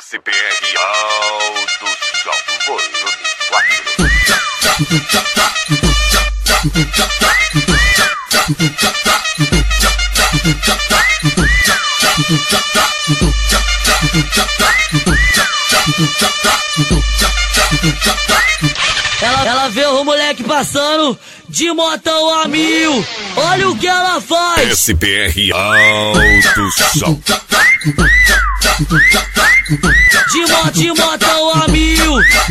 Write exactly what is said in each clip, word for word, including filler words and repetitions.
S P R Alto Som, volume quatro. Ela, ela vê o moleque passando de motão a mil. Olha o que ela faz. S P R Alto Som. De, mo, de motão a mil.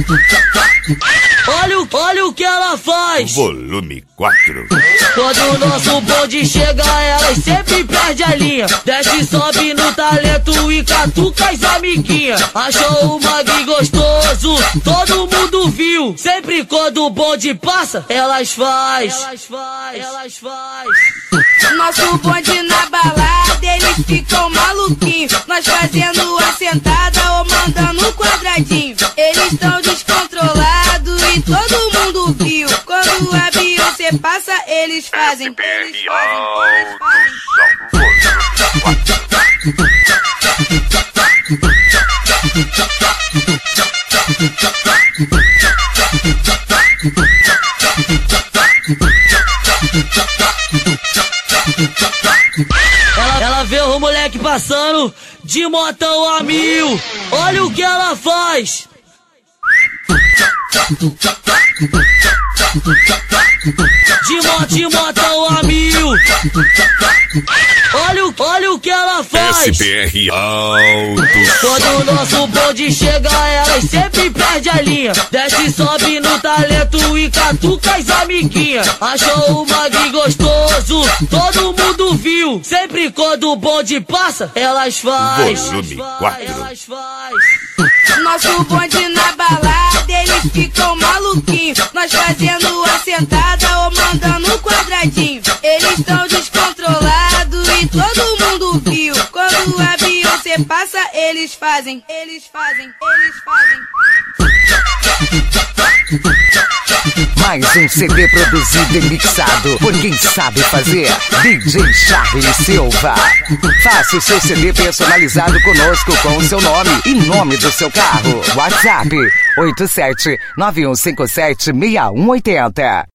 Olha o, olha o que ela faz. Volume quatro. Quando o nosso bonde chega, elas sempre perde a linha. Desce e sobe no talento e catuca as amiguinhas. Achou o magre gostoso, todo mundo viu. Sempre quando o bonde passa, elas faz. Elas faz, elas faz. Nosso bonde na balada, eles ficam maluquinhos. Nós fazendo a sentada ou mandando um quadradinho. Eles tão descontrolados e todo mundo viu. Quando a Beyoncé passa, eles fazem. Eles fazem, eles Ela, ela vê o moleque passando de motão a mil. Olha o que ela faz. De, mo, de motão a mil. Olha o, olha o que ela faz. S P R Alto Quando o nosso bonde chega, elas sempre perde a linha. Desce e sobe no talento e catuca as amiguinhas. Achou o magre gostoso, todo mundo viu. Sempre quando o bonde passa, elas faz. Volume quatro. Elas faz. Nosso bonde na balada, eles ficam maluquinhos. Nós fazendo a sentada ou mandando um quadradinho. Eles tão descontrolados e todo mundo viu. Quando a Beyoncé passa, eles fazem. Eles fazem, eles fazem. Mais um C D produzido e mixado por quem sabe fazer. D J Charles Silva. Faça o seu C D personalizado conosco com o seu nome e nome do seu carro. WhatsApp oito sete nove um cinco sete seis um oito zero.